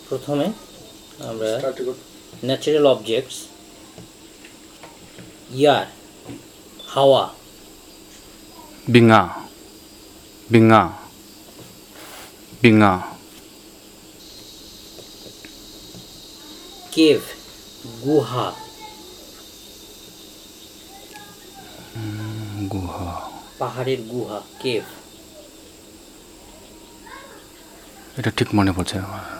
প্রথমে আমরা natural objects, ইয়ার, হাওয়া, 빙하, 빙하, 빙하, কেভ, গুহা, গুহা, পাহাড়ের গুহা, কেভ, এটা ঠিক মনে পড়ছে না আমার।